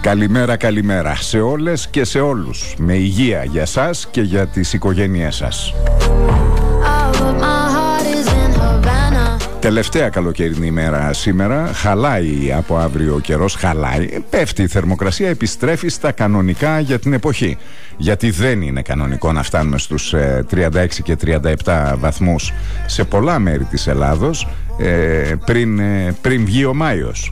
Καλημέρα, καλημέρα σε όλες και σε όλους. Με υγεία για σας και για τις οικογένειές σας. Τελευταία καλοκαιρινή ημέρα σήμερα. Χαλάει από αύριο ο καιρός, χαλάει. Πέφτει η θερμοκρασία, επιστρέφει στα κανονικά για την εποχή. Γιατί δεν είναι κανονικό να φτάνουμε στους 36 και 37 βαθμούς σε πολλά μέρη της Ελλάδος πριν βγει ο Μάιος.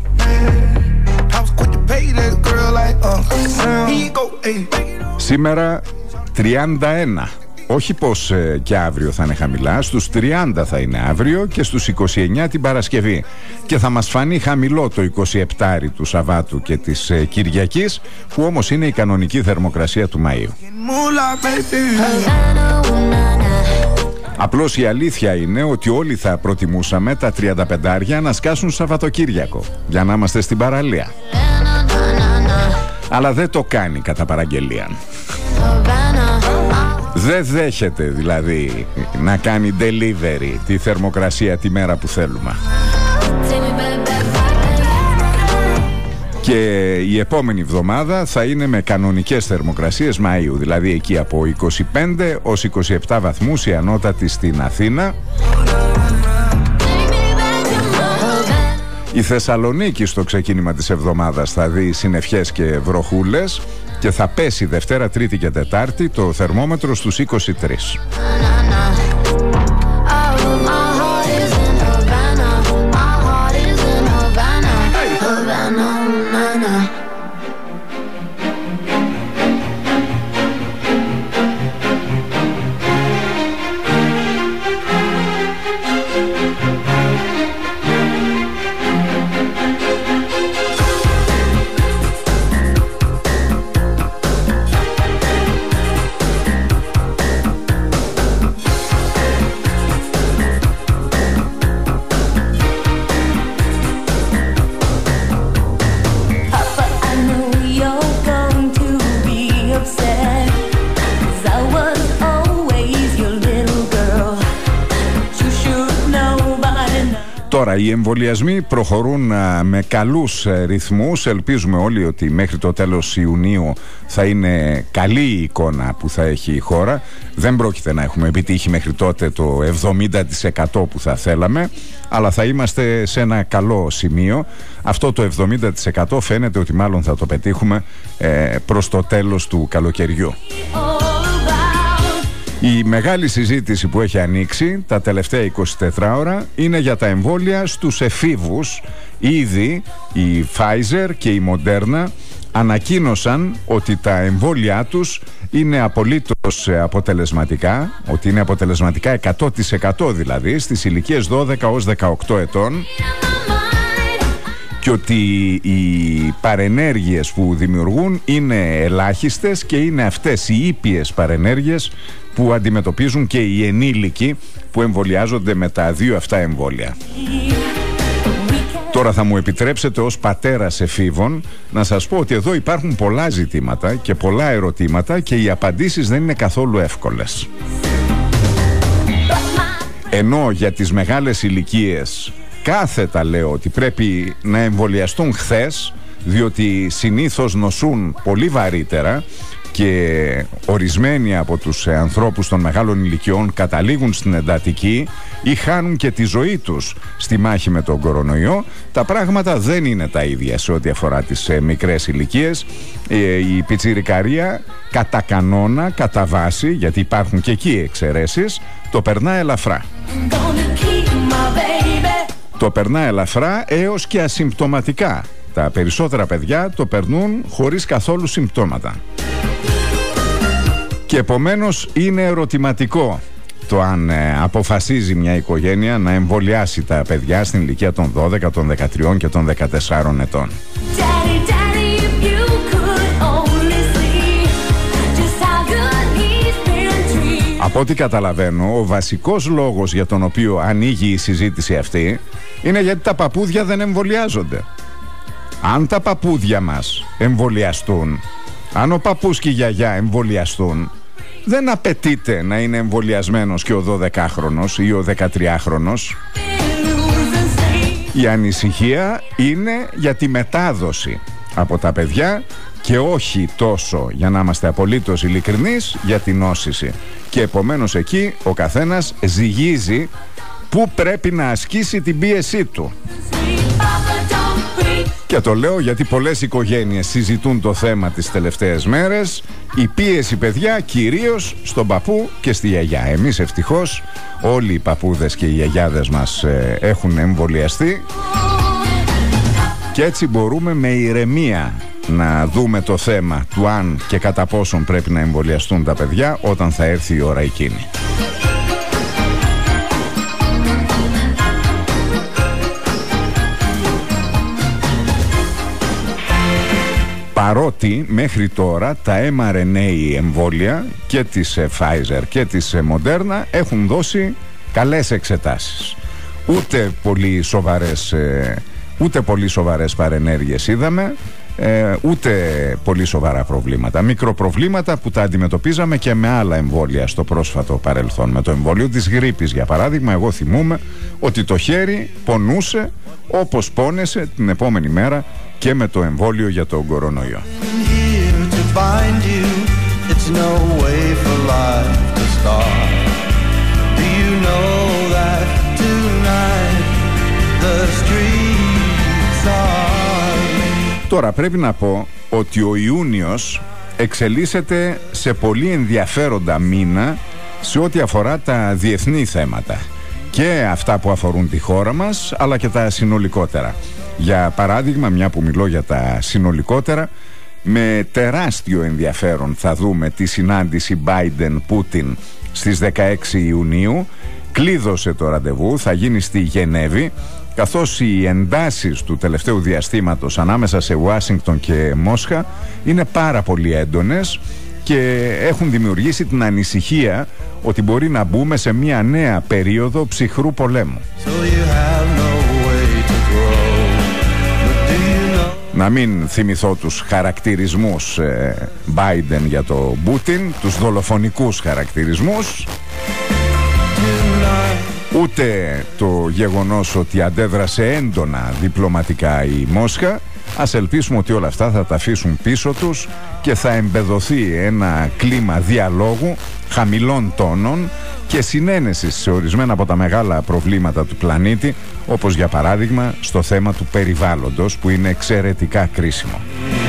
Σήμερα 31. Όχι πως και αύριο θα είναι χαμηλά. Στους 30 θα είναι αύριο και στους 29 την Παρασκευή. Και θα μας φανεί χαμηλό το 27 του Σαββάτου και της Κυριακής, που όμως είναι η κανονική θερμοκρασία του Μαΐου. Απλώς η αλήθεια είναι ότι όλοι θα προτιμούσαμε τα 35 να σκάσουν Σαββατοκύριακο, για να είμαστε στην παραλία. Αλλά δεν το κάνει κατά παραγγελία. Δεν δέχεται δηλαδή να κάνει delivery τη θερμοκρασία τη μέρα που θέλουμε. Και η επόμενη εβδομάδα θα είναι με κανονικές θερμοκρασίες Μαΐου, δηλαδή εκεί από 25 ως 27 βαθμούς η ανώτατη στην Αθήνα. Η Θεσσαλονίκη στο ξεκίνημα της εβδομάδας θα δει συννεφιές και βροχούλες και θα πέσει Δευτέρα, Τρίτη και Τετάρτη το θερμόμετρο στους 23. Τώρα οι εμβολιασμοί προχωρούν με καλούς ρυθμούς. Ελπίζουμε όλοι ότι μέχρι το τέλος Ιουνίου θα είναι καλή η εικόνα που θα έχει η χώρα. Δεν πρόκειται να έχουμε επιτύχει μέχρι τότε το 70% που θα θέλαμε, αλλά θα είμαστε σε ένα καλό σημείο. Αυτό το 70% φαίνεται ότι μάλλον θα το πετύχουμε προς το τέλος του καλοκαιριού. Η μεγάλη συζήτηση που έχει ανοίξει τα τελευταία 24 ώρα είναι για τα εμβόλια στους εφήβους. Ήδη η Pfizer και η Moderna ανακοίνωσαν ότι τα εμβόλια τους είναι απολύτως αποτελεσματικά, ότι είναι αποτελεσματικά 100% δηλαδή στις ηλικίες 12 ως 18 ετών, και ότι οι παρενέργειες που δημιουργούν είναι ελάχιστες και είναι αυτές οι ήπιες παρενέργειες που αντιμετωπίζουν και οι ενήλικοι που εμβολιάζονται με τα δύο αυτά εμβόλια. Τώρα θα μου επιτρέψετε ως πατέρας εφήβων να σας πω ότι εδώ υπάρχουν πολλά ζητήματα και πολλά ερωτήματα και οι απαντήσεις δεν είναι καθόλου εύκολες. Ενώ για τις μεγάλες ηλικίες κάθετα λέω ότι πρέπει να εμβολιαστούν χθες, διότι συνήθως νοσούν πολύ βαρύτερα και ορισμένοι από τους ανθρώπους των μεγάλων ηλικιών καταλήγουν στην εντατική ή χάνουν και τη ζωή τους στη μάχη με τον κορονοϊό. Τα πράγματα δεν είναι τα ίδια σε ό,τι αφορά τις μικρές ηλικίες. Η πιτσιρικαρία κατά κανόνα, κατά βάση, γιατί υπάρχουν και εκεί εξαιρέσεις, το περνά ελαφρά. Το περνά ελαφρά έως και ασυμπτωματικά. Τα περισσότερα παιδιά το περνούν χωρίς καθόλου συμπτώματα. Και επομένως είναι ερωτηματικό το αν αποφασίζει μια οικογένεια να εμβολιάσει τα παιδιά στην ηλικία των 12, των 13 και των 14 ετών. Από ό,τι καταλαβαίνω, ο βασικός λόγος για τον οποίο ανοίγει η συζήτηση αυτή είναι γιατί τα παππούδια δεν εμβολιάζονται. Αν τα παππούδια μας εμβολιαστούν, αν ο παππούς και η γιαγιά εμβολιαστούν, δεν απαιτείται να είναι εμβολιασμένος και ο 12χρονος ή ο 13χρονος. Η ανησυχία είναι για τη μετάδοση. από τα παιδιά και όχι τόσο, για να είμαστε απολύτως ειλικρινείς, για την νόσηση. Και επομένως εκεί ο καθένας ζυγίζει πού πρέπει να ασκήσει την πίεσή του. Και το λέω γιατί πολλές οικογένειες συζητούν το θέμα τις τελευταίες μέρες. Η πίεση, παιδιά, κυρίως στον παππού και στη γιαγιά. Εμείς ευτυχώς όλοι οι παππούδες και οι γιαγιάδες μας έχουν εμβολιαστεί και έτσι μπορούμε με ηρεμία να δούμε το θέμα του αν και κατά πόσον πρέπει να εμβολιαστούν τα παιδιά όταν θα έρθει η ώρα εκείνη. Παρότι μέχρι τώρα τα mRNA εμβόλια και της Pfizer και της Moderna έχουν δώσει καλές εξετάσεις. Ούτε πολύ σοβαρές παρενέργειες είδαμε, ούτε πολύ σοβαρά προβλήματα. Μικροπροβλήματα που τα αντιμετωπίζαμε και με άλλα εμβόλια στο πρόσφατο παρελθόν. Με το εμβόλιο της γρίπης, για παράδειγμα, εγώ θυμούμαι ότι το χέρι πονούσε όπως πόνεσε την επόμενη μέρα και με το εμβόλιο για τον κορονοϊό. Τώρα πρέπει να πω ότι ο Ιούνιος εξελίσσεται σε πολύ ενδιαφέροντα μήνα σε ό,τι αφορά τα διεθνή θέματα και αυτά που αφορούν τη χώρα μας, αλλά και τα συνολικότερα. Για παράδειγμα, μια που μιλώ για τα συνολικότερα, με τεράστιο ενδιαφέρον θα δούμε τη συνάντηση Biden-Putin στις 16 Ιουνίου. Κλείδωσε το ραντεβού, θα γίνει στη Γενέβη, καθώς οι εντάσεις του τελευταίου διαστήματος ανάμεσα σε Ουάσιγκτον και Μόσχα είναι πάρα πολύ έντονες και έχουν δημιουργήσει την ανησυχία ότι μπορεί να μπούμε σε μια νέα περίοδο ψυχρού πολέμου. Να μην θυμηθώ τους χαρακτηρισμούς Biden για το Πούτιν, τους δολοφονικούς χαρακτηρισμούς, ούτε το γεγονός ότι αντέδρασε έντονα διπλωματικά η Μόσχα. Ας ελπίσουμε ότι όλα αυτά θα τα αφήσουν πίσω τους και θα εμπεδοθεί ένα κλίμα διαλόγου, χαμηλών τόνων και συνένεσης σε ορισμένα από τα μεγάλα προβλήματα του πλανήτη, όπως για παράδειγμα στο θέμα του περιβάλλοντος, που είναι εξαιρετικά κρίσιμο.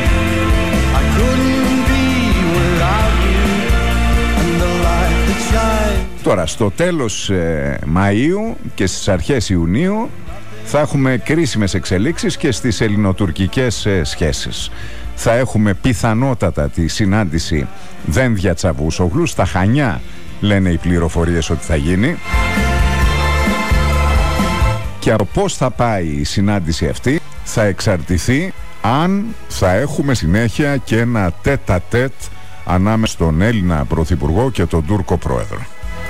Τώρα στο τέλος Μαΐου και στις αρχές Ιουνίου θα έχουμε κρίσιμες εξελίξεις και στις ελληνοτουρκικές σχέσεις. Θα έχουμε πιθανότατα τη συνάντηση Δένδια Τσαβούσογλου στα Χανιά, λένε οι πληροφορίες ότι θα γίνει. Και από πώς θα πάει η συνάντηση αυτή θα εξαρτηθεί αν θα έχουμε συνέχεια και ένα τέτα-τέτ ανάμεσα στον Έλληνα Πρωθυπουργό και τον Τούρκο Πρόεδρο.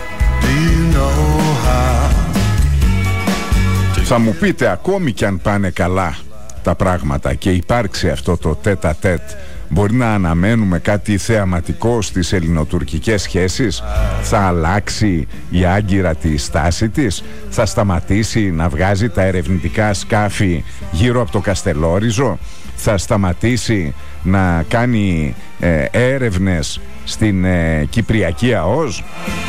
Θα μου πείτε, ακόμη κι αν πάνε καλά τα πράγματα και υπάρξει αυτό το τέτα-τέτ, μπορεί να αναμένουμε κάτι θεαματικό στις ελληνοτουρκικές σχέσεις? Θα αλλάξει η Άγκυρα τη στάση της? Θα σταματήσει να βγάζει τα ερευνητικά σκάφη γύρω από το Καστελόριζο? Θα σταματήσει να κάνει έρευνες στην Κυπριακή ΑΟΣ?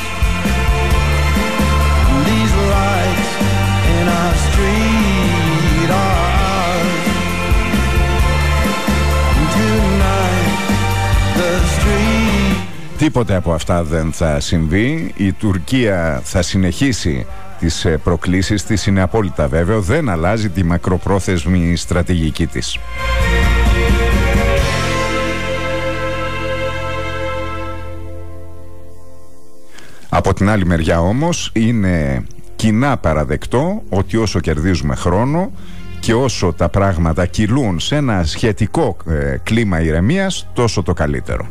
Τίποτε από αυτά δεν θα συμβεί. Η Τουρκία θα συνεχίσει τις προκλήσεις της, είναι απόλυτα βέβαιο. Δεν αλλάζει τη μακροπρόθεσμη στρατηγική της. Από την άλλη μεριά όμως είναι κοινά παραδεκτό ότι όσο κερδίζουμε χρόνο και όσο τα πράγματα κυλούν σε ένα σχετικό κλίμα ηρεμίας, τόσο το καλύτερο.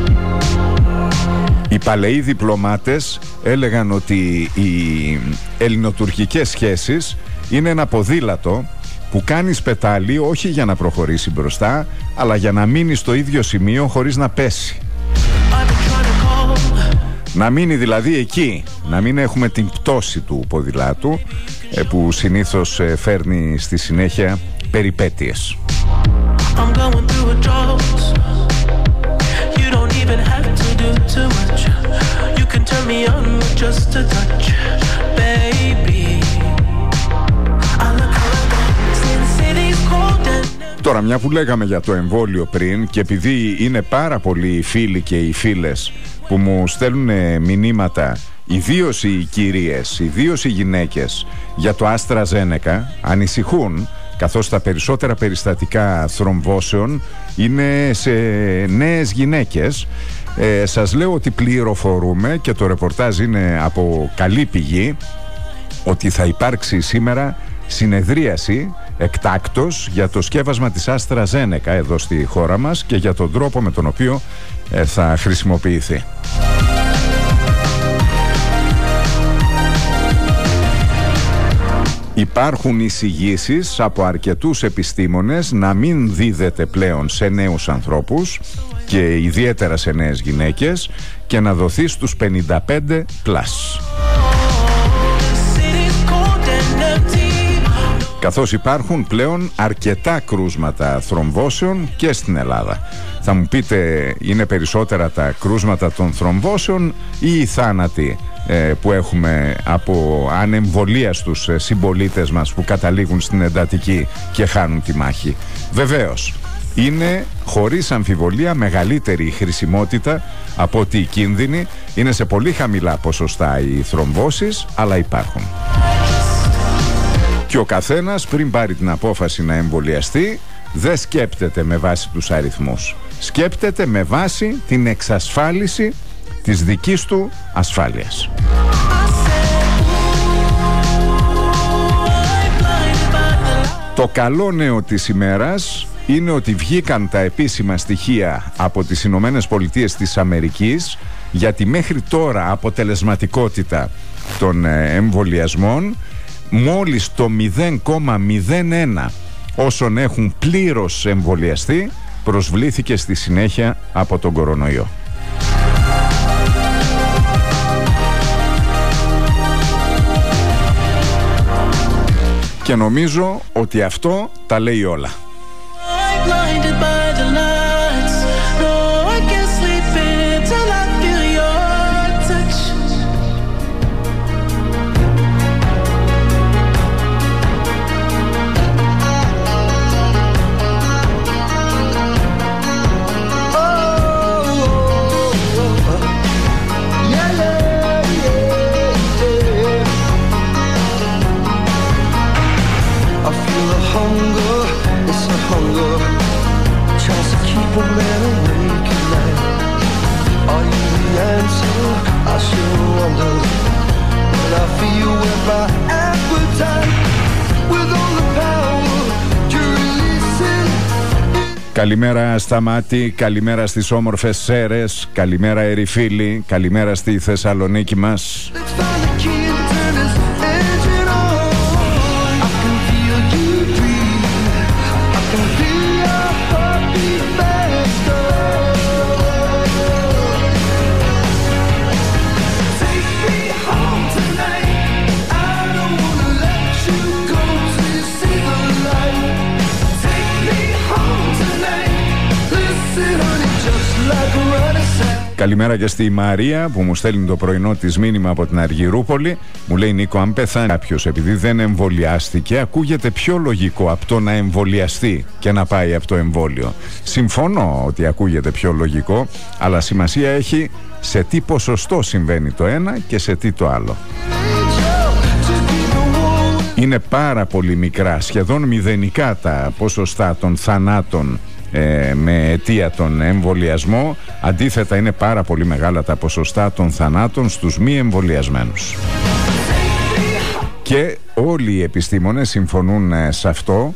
Οι παλαιοί διπλωμάτες έλεγαν ότι οι ελληνοτουρκικές σχέσεις είναι ένα ποδήλατο που κάνεις πετάλι όχι για να προχωρήσει μπροστά, αλλά για να μείνει στο ίδιο σημείο χωρίς να πέσει. Να μείνει δηλαδή εκεί, να μην έχουμε την πτώση του ποδηλάτου που συνήθως φέρνει στη συνέχεια περιπέτειες. I'm going through a drought. You don't even have to do too much. You can turn me on with just a touch, baby. I look around, since city's cold and... Τώρα, μια που λέγαμε για το εμβόλιο πριν, και επειδή είναι πάρα πολλοί οι φίλοι και οι φίλες που μου στέλνουν μηνύματα, ιδίως οι κυρίες, ιδίως οι γυναίκες, για το AstraZeneca, ανησυχούν, καθώς τα περισσότερα περιστατικά θρομβώσεων είναι σε νέες γυναίκες. Σας λέω ότι πληροφορούμε, και το ρεπορτάζ είναι από καλή πηγή, ότι θα υπάρξει σήμερα συνεδρίαση εκτάκτος για το σκεύασμα της AstraZeneca εδώ στη χώρα μας και για τον τρόπο με τον οποίο θα χρησιμοποιηθεί. Υπάρχουν εισηγήσεις από αρκετούς επιστήμονες να μην δίδεται πλέον σε νέους ανθρώπους και ιδιαίτερα σε νέες γυναίκες και να δοθεί στους 55+. Καθώς υπάρχουν πλέον αρκετά κρούσματα θρομβώσεων και στην Ελλάδα. Θα μου πείτε, είναι περισσότερα τα κρούσματα των θρομβώσεων ή οι θάνατοι που έχουμε από ανεμβολίαστους συμπολίτες μας που καταλήγουν στην εντατική και χάνουν τη μάχη? Βεβαίως, είναι χωρίς αμφιβολία μεγαλύτερη η χρησιμότητα από ότι οι κίνδυνοι. Είναι σε πολύ χαμηλά ποσοστά οι θρομβώσεις, αλλά υπάρχουν. Και ο καθένας πριν πάρει την απόφαση να εμβολιαστεί δεν σκέπτεται με βάση τους αριθμούς. Σκέπτεται με βάση την εξασφάλιση της δικής του ασφάλειας. Το καλό νέο της ημέρας είναι ότι βγήκαν τα επίσημα στοιχεία από τις Ηνωμένες Πολιτείες της Αμερικής για τη μέχρι τώρα αποτελεσματικότητα των εμβολιασμών. Μόλις το 0,01 όσων έχουν πλήρως εμβολιαστεί προσβλήθηκε στη συνέχεια από τον κορονοϊό. Και νομίζω ότι αυτό τα λέει όλα. Καλημέρα Σταμάτη, καλημέρα στις όμορφες Σέρρες, καλημέρα Ερυφίλη, καλημέρα στη Θεσσαλονίκη μας. Καλημέρα και στη Μαρία που μου στέλνει το πρωινό της μήνυμα από την Αργυρούπολη. Μου λέει, Νίκο, αν πεθάνει κάποιος επειδή δεν εμβολιάστηκε, ακούγεται πιο λογικό από το να εμβολιαστεί και να πάει από το εμβόλιο. Συμφωνώ ότι ακούγεται πιο λογικό, αλλά σημασία έχει σε τι ποσοστό συμβαίνει το ένα και σε τι το άλλο. Είναι πάρα πολύ μικρά, σχεδόν μηδενικά τα ποσοστά των θανάτων με αιτία τον εμβολιασμό. Αντίθετα, είναι πάρα πολύ μεγάλα τα ποσοστά των θανάτων στους μη εμβολιασμένους. Και όλοι οι επιστήμονες συμφωνούν σε αυτό.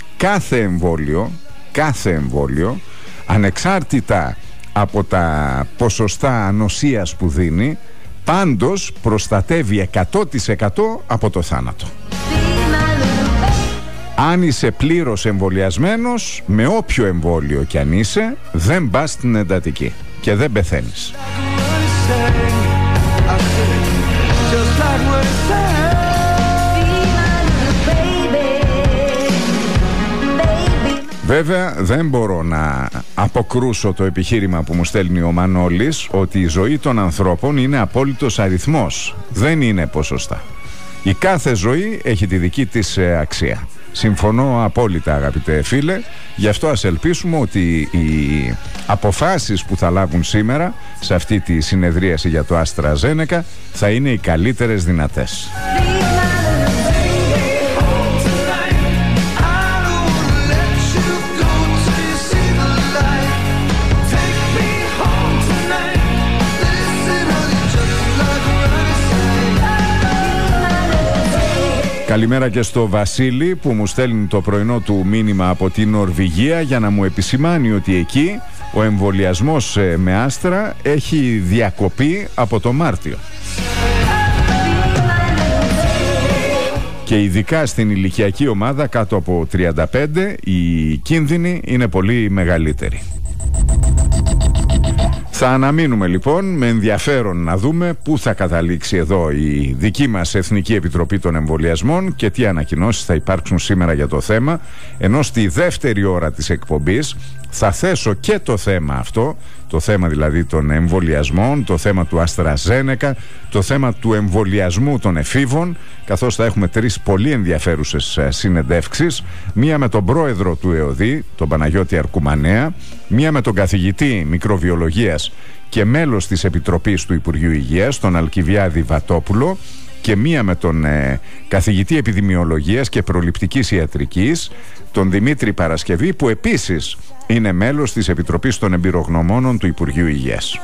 Κάθε εμβόλιο, ανεξάρτητα από τα ποσοστά ανοσίας που δίνει, πάντως προστατεύει 100% από το θάνατο. Αν είσαι πλήρως εμβολιασμένος, με όποιο εμβόλιο κι αν είσαι, δεν πας στην εντατική και δεν πεθαίνεις. Βέβαια δεν μπορώ να αποκρούσω το επιχείρημα που μου στέλνει ο Μανώλης ότι η ζωή των ανθρώπων είναι απόλυτος αριθμός, δεν είναι ποσοστά. Η κάθε ζωή έχει τη δική της αξία. Συμφωνώ απόλυτα, αγαπητέ φίλε. Γι' αυτό ας ελπίσουμε ότι οι αποφάσεις που θα λάβουν σήμερα σε αυτή τη συνεδρίαση για το AstraZeneca θα είναι οι καλύτερες δυνατές. Καλημέρα και στο Βασίλη που μου στέλνει το πρωινό του μήνυμα από την Νορβηγία για να μου επισημάνει ότι εκεί ο εμβολιασμός με άστρα έχει διακοπεί από το Μάρτιο. Και ειδικά στην ηλικιακή ομάδα κάτω από 35 οι κίνδυνοι είναι πολύ μεγαλύτεροι. Θα αναμείνουμε λοιπόν με ενδιαφέρον να δούμε πού θα καταλήξει εδώ η δική μας Εθνική Επιτροπή των Εμβολιασμών και τι ανακοινώσεις θα υπάρξουν σήμερα για το θέμα, ενώ στη δεύτερη ώρα της εκπομπής θα θέσω και το θέμα αυτό, το θέμα δηλαδή των εμβολιασμών, το θέμα του AstraZeneca, το θέμα του εμβολιασμού των εφήβων, καθώς θα έχουμε τρεις πολύ ενδιαφέρουσες συνεντεύξεις, μία με τον πρόεδρο του ΕΟΔΗ, τον Παναγιώτη Αρκουμανέα, μία με τον καθηγητή μικροβιολογίας και μέλος της Επιτροπής του Υπουργείου Υγείας, τον Αλκιβιάδη Βατόπουλο, και μία με τον καθηγητή επιδημιολογίας και προληπτικής ιατρικής, τον Δημήτρη Παρασκευή, που επίσης είναι μέλος της Επιτροπής των Εμπειρογνωμόνων του Υπουργείου Υγείας.